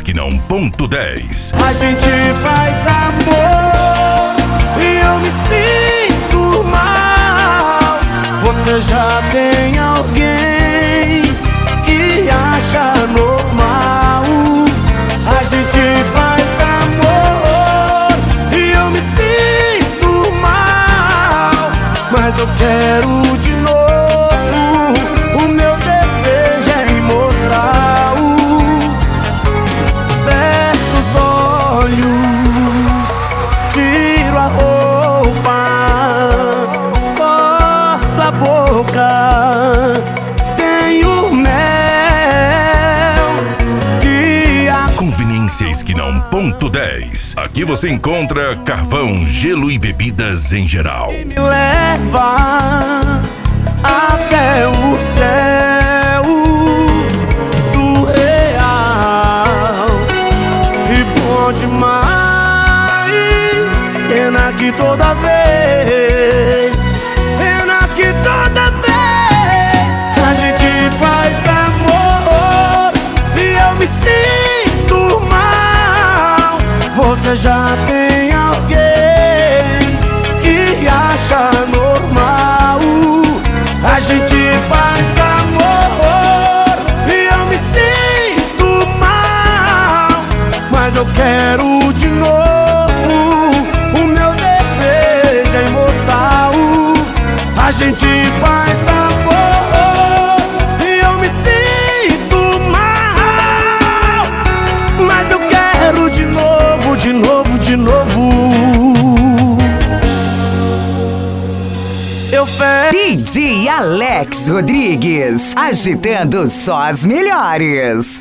que não, ponto 10. A gente faz amor e eu me sinto mal. Você já tem alguém e acha normal. A gente faz amor e eu me sinto mal, mas eu quero de novo. O meu desejo é imortal. Fecho os olhos, tiro a roupa, só sua boca tenho mel que a Conveniências que não, ponto 10. Aqui você encontra carvão, gelo e bebidas em geral. me leva até o céu, surreal e bom demais. Pena que toda vez a gente faz amor e eu me sinto mal. Você já tem alguém e acha normal. A gente faz amor e eu me sinto mal, mas eu quero de novo. O meu desejo é imortal. A gente faz amor e eu me sinto mal, mas eu quero de novo, de novo, de novo. Eu DJ Alex Rodrigues, agitando só as melhores.